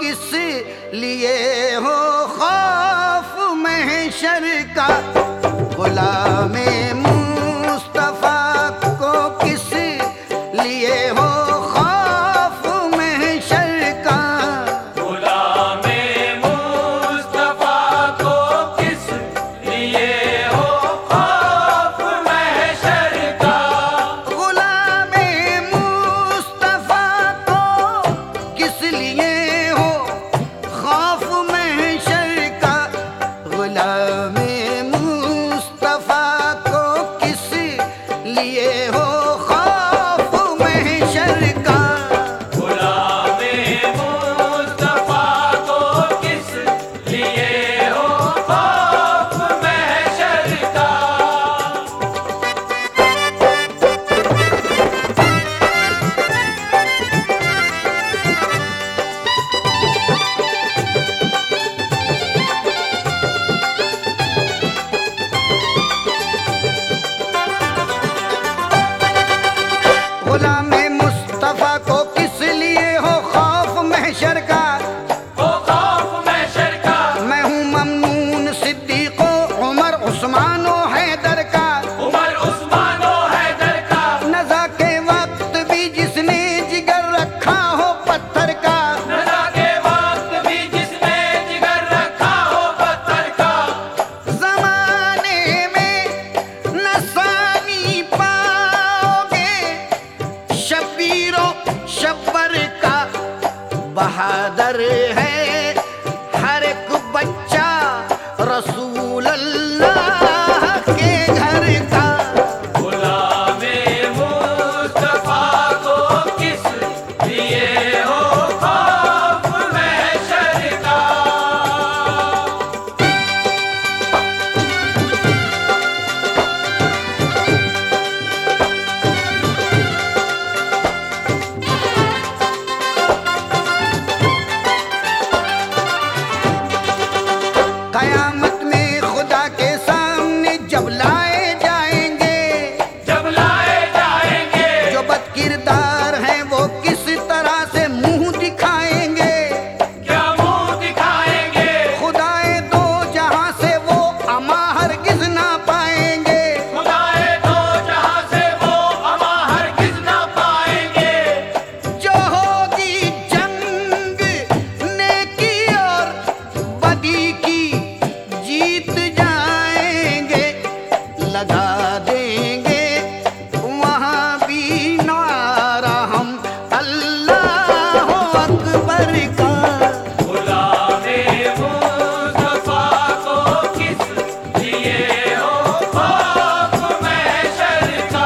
किस लिए हो खौफ महशर का, गुलामे मुस्तफा को किस लिए हो खौफ महशर का, गुलामे मुस्तफा को किस लिए हो खौफ महशर का, गुलामे मुस्तफा को किस लिए हो खौफ महशर का, गुलामे मुस्तफा को किस लिए हो खौफ महशर का, गुलामे मुस्तफा को किस लिए हो खौफ महशर का। गुलामे मुस्तफा को किस लिए हो खौफ महशर का, ओ खौफ महशर का, मैं हूँ ममनून सिद्दीको उमर उस्मानो हैदर का, उमर उस्मानो हैदर का, नज़ा के वक्त भी जिसने जिगर रखा हो पत्थर का, नज़ा के वक्त भी जिसने जिगर रखा हो पत्थर का, ज़माने में नसानी पाओगे शब्बीरो शब्बर का, बहादुर है हर एक बच्चा रसूल अल्लाह के घर का, गुलामे मुस्तफा को किस लिए हो खौफ महशर का। कयामत में खुदा के सामने जब लाए जाएंगे, जब लाए जाएंगे, जो बदकिरदार हैं वो किस तरह से मुंह दिखाएंगे, क्या मुंह दिखाएंगे, खुदाए दो जहां से वो अमा हरगिज ना पाएंगे, खुदाए दो जहां से वो अमा हरगिज ना पाएंगे, जो होगी जंग नेकी और बदी की जीत जाएंगे, लगा देंगे वहां भी नारा हम अल्लाह अकबर का, गुलामे मुस्तफा को किस लिए हो खौफ महशर का।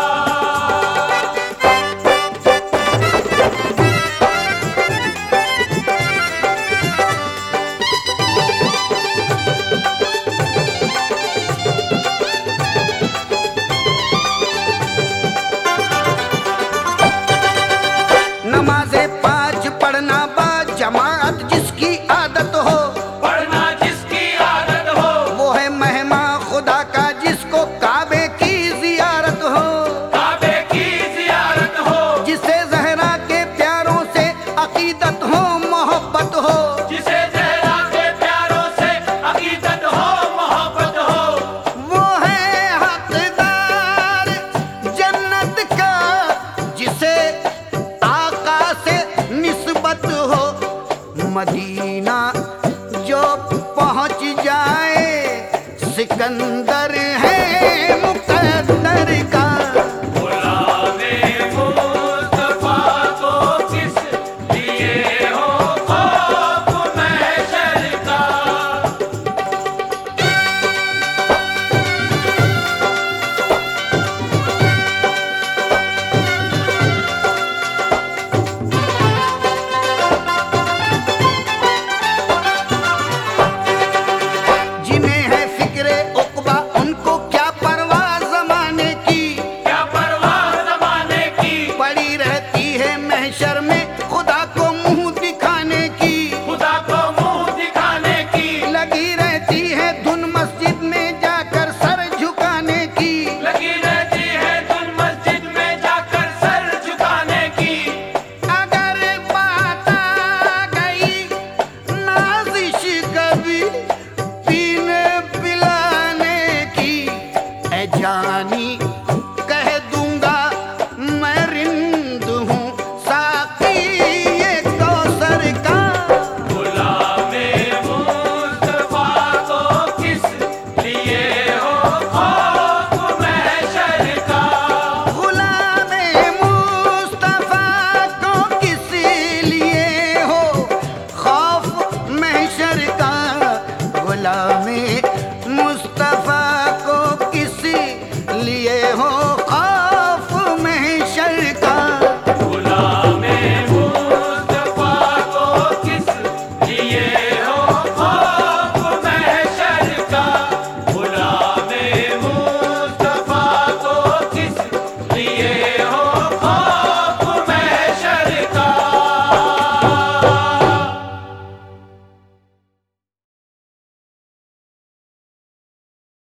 नमाज़े पाँच पढ़ना बा जमात जिसकी आदत हो, पढ़ना जिसकी आदत हो, वो है मेहमा खुदा का जिसको काबे की जियारत हो, काबे की जियारत हो, जिसे जहरा के प्यारों से अकीदत हो मोहब्बत हो, जिसे ज़हरा के प्यारों से अकीदत हो मोहब्बत हो, वो है हकदार जन्नत का जिसे आका से निस्बत हो, मदीना जो पहुंच जाए सिकंदर है मुकद्दर का, गुलामे मुस्तफा को किस लिए हो खौफ महशर का। जिन्हें है फिक्रे उक़बा उनको क्या परवाह ज़माने जानी